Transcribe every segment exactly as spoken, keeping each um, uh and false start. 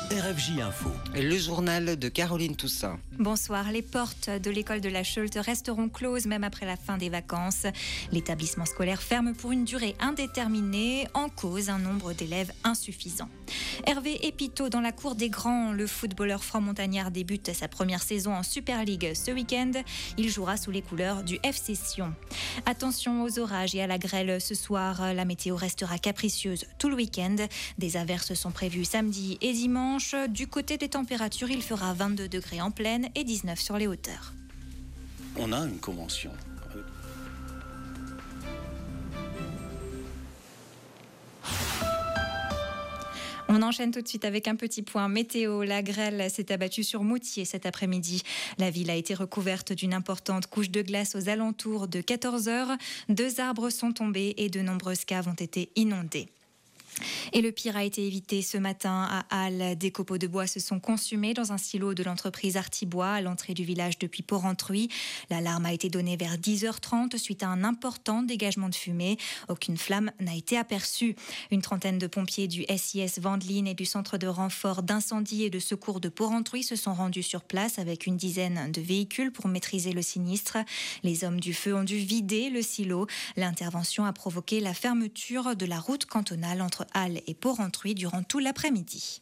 R F J Info. Le journal de Caroline Toussaint. Bonsoir. Les portes de l'école de la Schult resteront closes même après la fin des vacances. L'établissement scolaire ferme pour une durée indéterminée, en cause un nombre d'élèves insuffisant. Hervé Épiteau dans la cour des grands. Le footballeur franc-montagnard débute sa première saison en Super League ce week-end. Il jouera sous les couleurs du F C Sion. Attention aux orages et à la grêle ce soir. La météo restera capricieuse tout le week-end. Des averses sont prévues samedi et dimanche. Du côté des températures, il fera vingt-deux degrés en plaine et dix-neuf sur les hauteurs. On a une convention. On enchaîne tout de suite avec un petit point météo. La grêle s'est abattue sur Moutier cet après-midi. La ville a été recouverte d'une importante couche de glace aux alentours de quatorze heures. Deux arbres sont tombés et de nombreuses caves ont été inondées. Et le pire a été évité ce matin à Halle. Des copeaux de bois se sont consumés dans un silo de l'entreprise Artibois à l'entrée du village depuis Porrentruy. L'alarme a été donnée vers dix heures trente suite à un important dégagement de fumée. Aucune flamme n'a été aperçue. Une trentaine de pompiers du S I S Vendeline et du centre de renfort d'incendie et de secours de Porrentruy se sont rendus sur place avec une dizaine de véhicules pour maîtriser le sinistre. Les hommes du feu ont dû vider le silo. L'intervention a provoqué la fermeture de la route cantonale entre Halle et Porrentruy durant tout l'après-midi.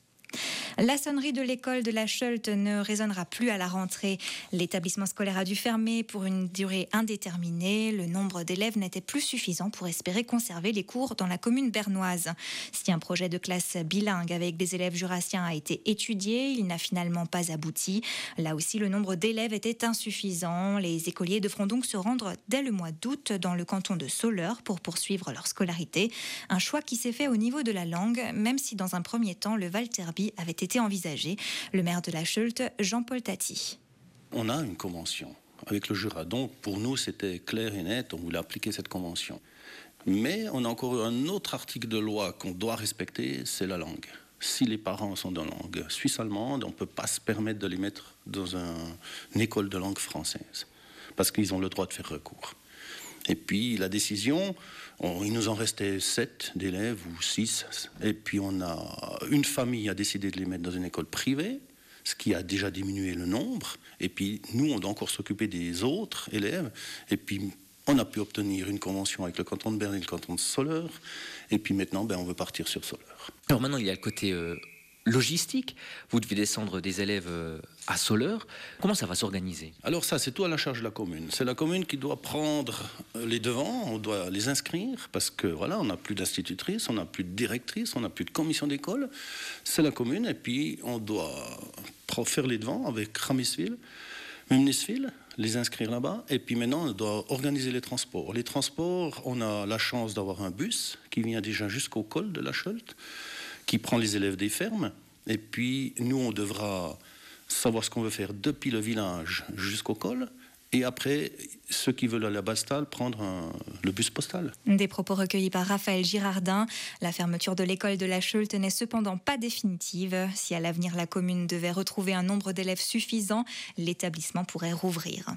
La sonnerie de l'école de la Schult ne résonnera plus à la rentrée. L'établissement scolaire a dû fermer pour une durée indéterminée. Le nombre d'élèves n'était plus suffisant pour espérer conserver les cours dans la commune bernoise. Si un projet de classe bilingue avec des élèves jurassiens a été étudié, il n'a finalement pas abouti. Là aussi, le nombre d'élèves était insuffisant. Les écoliers devront donc se rendre dès le mois d'août dans le canton de Soleure pour poursuivre leur scolarité. Un choix qui s'est fait au niveau de la langue, même si dans un premier temps, le Valterby avait été envisagé. Le maire de la Schult, Jean-Paul Tati. On a une convention avec le Jura. Donc, pour nous, c'était clair et net. On voulait appliquer cette convention. Mais on a encore un autre article de loi qu'on doit respecter, c'est la langue. Si les parents sont de langue suisse-allemande, on ne peut pas se permettre de les mettre dans un, une école de langue française. Parce qu'ils ont le droit de faire recours. Et puis la décision, on, il nous en restait sept d'élèves ou six. Et puis on a une famille a décidé de les mettre dans une école privée, ce qui a déjà diminué le nombre. Et puis nous, on doit encore s'occuper des autres élèves. Et puis on a pu obtenir une convention avec le canton de Berne et le canton de Soleure. Et puis maintenant, ben, on veut partir sur Soleure. Alors maintenant, il y a le côté euh, logistique. Vous devez descendre des élèves euh, à Soleure. Comment ça va s'organiser? Alors ça, c'est tout à la charge de la commune. C'est la commune qui doit prendre les devants, on doit les inscrire, parce que voilà, on n'a plus d'institutrice, on n'a plus de directrice, on n'a plus de commission d'école. C'est la commune, et puis on doit faire les devants avec Ramisville, Mumnisville, les inscrire là-bas, et puis maintenant on doit organiser les transports. Les transports, on a la chance d'avoir un bus qui vient déjà jusqu'au col de la Schult, qui prend les élèves des fermes, et puis nous on devra savoir ce qu'on veut faire depuis le village jusqu'au col, et après, ceux qui veulent aller à Bastal, prendre un, le bus postal. Des propos recueillis par Raphaël Girardin. La fermeture de l'école de la Schult n'est cependant pas définitive. Si à l'avenir la commune devait retrouver un nombre d'élèves suffisant, l'établissement pourrait rouvrir.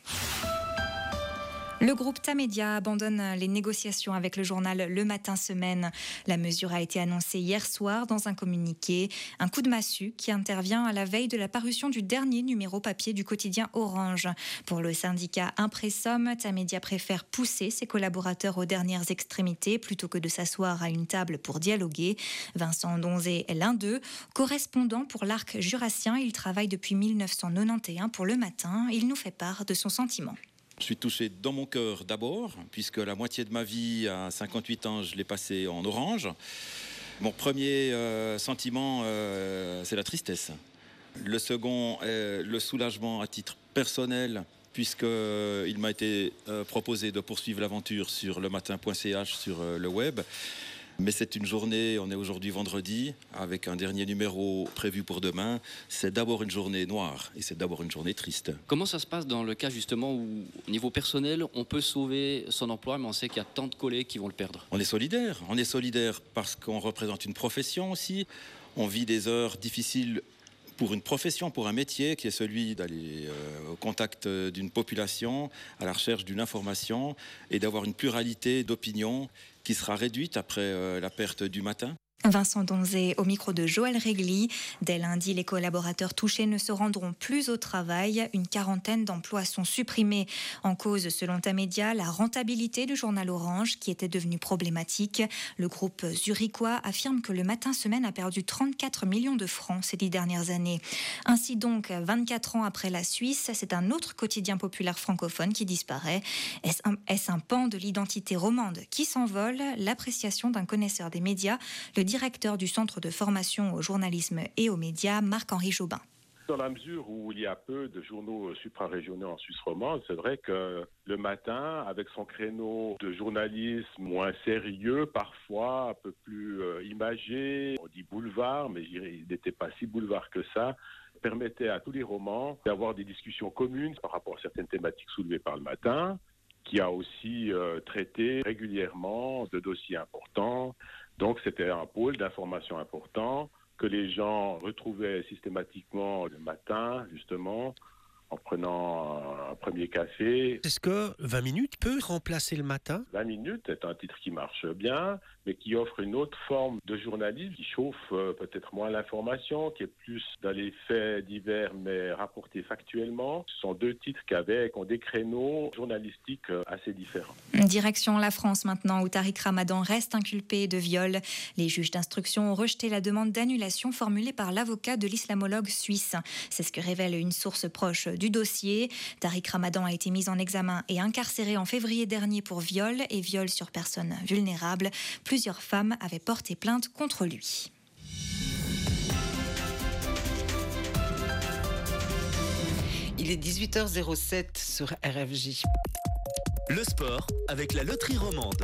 Le groupe Tamedia abandonne les négociations avec le journal Le Matin Semaine. La mesure a été annoncée hier soir dans un communiqué. Un coup de massue qui intervient à la veille de la parution du dernier numéro papier du quotidien Orange. Pour le syndicat Impressum, Tamedia préfère pousser ses collaborateurs aux dernières extrémités plutôt que de s'asseoir à une table pour dialoguer. Vincent Donzé est l'un d'eux. Correspondant pour l'Arc jurassien, il travaille depuis mille neuf cent quatre-vingt-onze pour Le Matin. Il nous fait part de son sentiment. Je suis touché dans mon cœur d'abord, puisque la moitié de ma vie, à cinquante-huit ans, je l'ai passé en Orange. Mon premier euh, sentiment, euh, c'est la tristesse. Le second est le soulagement à titre personnel, puisqu'il m'a été euh, proposé de poursuivre l'aventure sur le matin point c h sur euh, le web. Mais c'est une journée, on est aujourd'hui vendredi, avec un dernier numéro prévu pour demain. C'est d'abord une journée noire et c'est d'abord une journée triste. Comment ça se passe dans le cas justement où, au niveau personnel, on peut sauver son emploi, mais on sait qu'il y a tant de collègues qui vont le perdre? On est solidaire. On est solidaire parce qu'on représente une profession aussi. On vit des heures difficiles pour une profession, pour un métier qui est celui d'aller euh, au contact d'une population, à la recherche d'une information et d'avoir une pluralité d'opinions qui sera réduite après euh, la perte du matin. Vincent Donzé au micro de Joël Régli. Dès lundi, les collaborateurs touchés ne se rendront plus au travail. Une quarantaine d'emplois sont supprimés. En cause, selon Tamedia, la rentabilité du journal Orange qui était devenue problématique. Le groupe zurichois affirme que le Matin Semaine a perdu trente-quatre millions de francs ces dix dernières années. Ainsi donc, vingt-quatre ans après la Suisse, c'est un autre quotidien populaire francophone qui disparaît. Est-ce un, est-ce un pan de l'identité romande qui s'envole? L'appréciation d'un connaisseur des médias, le directeur du centre de formation au journalisme et aux médias, Marc-Henri Jobin. Dans la mesure où il y a peu de journaux suprarégionaux en Suisse romande, c'est vrai que le Matin, avec son créneau de journalisme moins sérieux, parfois un peu plus euh, imagé, on dit boulevard, mais il n'était pas si boulevard que ça, permettait à tous les romans d'avoir des discussions communes par rapport à certaines thématiques soulevées par le Matin, qui a aussi euh, traité régulièrement de dossiers importants. Donc c'était un pôle d'information important que les gens retrouvaient systématiquement le matin, justement, en prenant un premier café. Est-ce que vingt minutes peut remplacer le Matin? vingt minutes est un titre qui marche bien, mais qui offre une autre forme de journalisme, qui chauffe euh, peut-être moins l'information, qui est plus dans les faits divers, mais rapportés factuellement. Ce sont deux titres qui, avaient, qui ont des créneaux journalistiques euh, assez différents. Direction la France maintenant, où Tariq Ramadan reste inculpé de viol. Les juges d'instruction ont rejeté la demande d'annulation formulée par l'avocat de l'islamologue suisse. C'est ce que révèle une source proche du dossier. Tariq Ramadan a été mis en examen et incarcéré en février dernier pour viol et viol sur personnes vulnérables. Plusieurs femmes avaient porté plainte contre lui. Il est dix-huit heures zéro sept sur R F J. Le sport avec la loterie romande.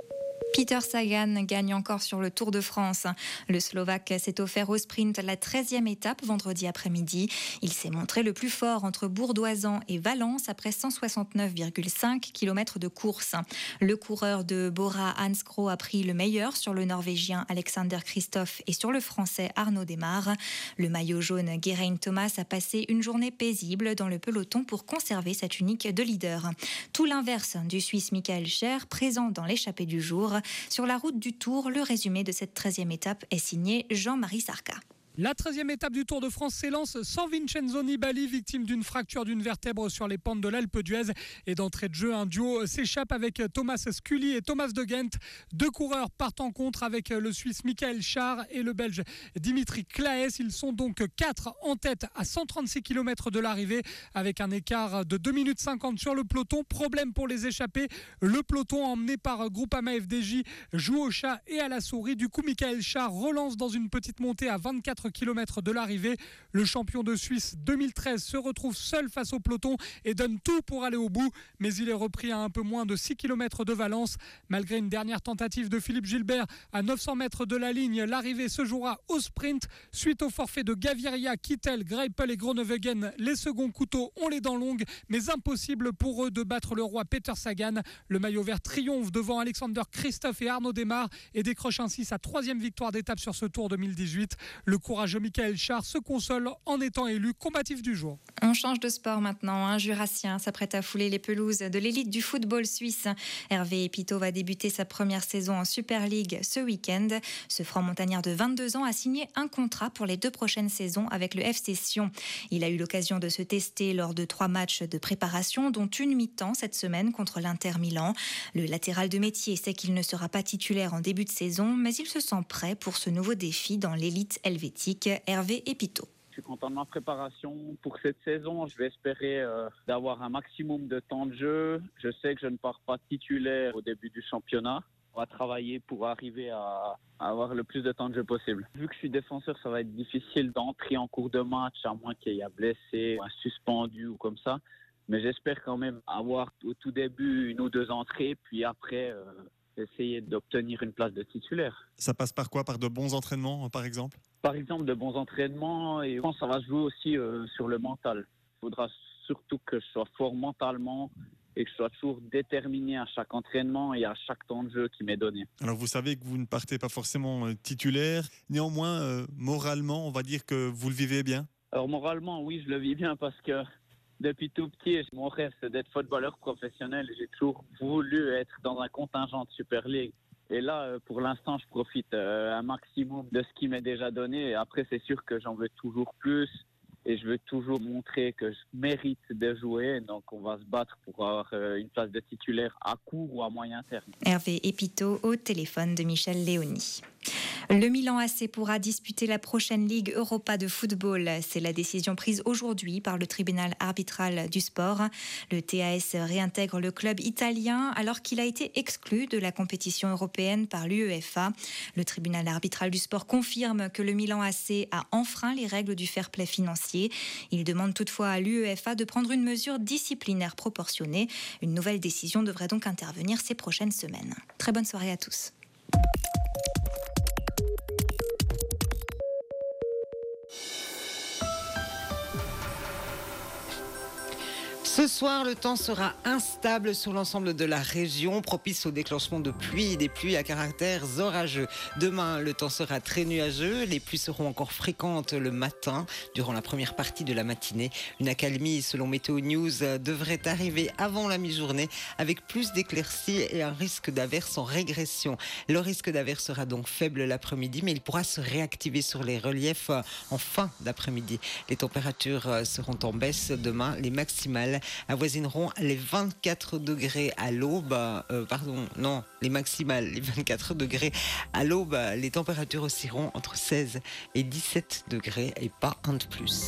Peter Sagan gagne encore sur le Tour de France. Le Slovaque s'est offert au sprint la treizième étape vendredi après-midi. Il s'est montré le plus fort entre Bourdoisan et Valence après cent soixante-neuf virgule cinq kilomètres de course. Le coureur de Bora Hansgrohe a pris le meilleur sur le Norvégien Alexander Kristoff et sur le Français Arnaud Démare. Le maillot jaune Geraint Thomas a passé une journée paisible dans le peloton pour conserver sa tunique de leader. Tout l'inverse du Suisse Michael Scher, présent dans l'échappée du jour. Sur la route du Tour, le résumé de cette treizième étape est signé Jean-Marie Sarka. La treizième étape du Tour de France s'élance sans Vincenzo Nibali, victime d'une fracture d'une vertèbre sur les pentes de l'Alpe d'Huez. Et d'entrée de jeu, un duo s'échappe avec Thomas Scully et Thomas de Gendt. Deux coureurs partent en contre avec le Suisse Michael Scher et le Belge Dimitri Claes. Ils sont donc quatre en tête à cent trente-six kilomètres de l'arrivée avec un écart de deux minutes cinquante sur le peloton. Problème pour les échappés. Le peloton emmené par Groupama F D J joue au chat et à la souris. Du coup, Michael Scher relance dans une petite montée à vingt-quatre kilomètres de l'arrivée. Le champion de Suisse deux mille treize se retrouve seul face au peloton et donne tout pour aller au bout, mais il est repris à un peu moins de six kilomètres de Valence. Malgré une dernière tentative de Philippe Gilbert à neuf cents mètres de la ligne, l'arrivée se jouera au sprint. Suite au forfait de Gaviria, Kittel, Greipel et Groenewegen, les seconds couteaux ont les dents longues, mais impossible pour eux de battre le roi Peter Sagan. Le maillot vert triomphe devant Alexander Kristoff et Arnaud Démare et décroche ainsi sa troisième victoire d'étape sur ce Tour deux mille dix-huit. Le courageux Michael Scher se console en étant élu combatif du jour. On change de sport maintenant. Un Jurassien s'apprête à fouler les pelouses de l'élite du football suisse. Hervé Epito va débuter sa première saison en Super League ce week-end. Ce franc montagnard de vingt-deux ans a signé un contrat pour les deux prochaines saisons avec le F C Sion. Il a eu l'occasion de se tester lors de trois matchs de préparation, dont une mi-temps cette semaine contre l'Inter Milan. Le latéral de métier sait qu'il ne sera pas titulaire en début de saison, mais il se sent prêt pour ce nouveau défi dans l'élite helvétique. Hervé Epito. Je suis content de ma préparation pour cette saison. Je vais espérer euh, d'avoir un maximum de temps de jeu. Je sais que je ne pars pas titulaire au début du championnat. On va travailler pour arriver à, à avoir le plus de temps de jeu possible. Vu que je suis défenseur, ça va être difficile d'entrer en cours de match, à moins qu'il y ait un blessé, un suspendu ou comme ça. Mais j'espère quand même avoir au tout début une ou deux entrées, puis après euh, essayer d'obtenir une place de titulaire. Ça passe par quoi? Par de bons entraînements, par exemple? Par exemple, de bons entraînements, et je pense que ça va se jouer aussi euh, sur le mental. Il faudra surtout que je sois fort mentalement et que je sois toujours déterminé à chaque entraînement et à chaque temps de jeu qui m'est donné. Alors vous savez que vous ne partez pas forcément euh, titulaire, néanmoins, euh, moralement, on va dire que vous le vivez bien? Alors moralement, oui, je le vis bien parce que depuis tout petit, mon rêve c'est d'être footballeur professionnel. J'ai toujours voulu être dans un contingent de Super League. Et là, pour l'instant, je profite un maximum de ce qui m'est déjà donné. Et après, c'est sûr que j'en veux toujours plus. Et je veux toujours montrer que je mérite de jouer. Donc, on va se battre pour avoir une place de titulaire à court ou à moyen terme. Hervé Épiteau au téléphone de Michel Léoni. Le Milan A C pourra disputer la prochaine Ligue Europa de football. C'est la décision prise aujourd'hui par le tribunal arbitral du sport. Le T A S réintègre le club italien alors qu'il a été exclu de la compétition européenne par l'UEFA. Le tribunal arbitral du sport confirme que le Milan A C a enfreint les règles du fair play financier. Il demande toutefois à l'UEFA de prendre une mesure disciplinaire proportionnée. Une nouvelle décision devrait donc intervenir ces prochaines semaines. Très bonne soirée à tous. Ce soir, le temps sera instable sur l'ensemble de la région, propice au déclenchement de pluies, des pluies à caractère orageux. Demain, le temps sera très nuageux, les pluies seront encore fréquentes le matin, durant la première partie de la matinée. Une accalmie, selon Météo News, devrait arriver avant la mi-journée, avec plus d'éclaircies et un risque d'averse en régression. Le risque d'averse sera donc faible l'après-midi, mais il pourra se réactiver sur les reliefs en fin d'après-midi. Les températures seront en baisse demain, les maximales avoisineront les vingt-quatre degrés à l'aube, euh, pardon, non, les maximales, les vingt-quatre degrés à l'aube. Les températures oscilleront entre seize et dix-sept degrés et pas un de plus.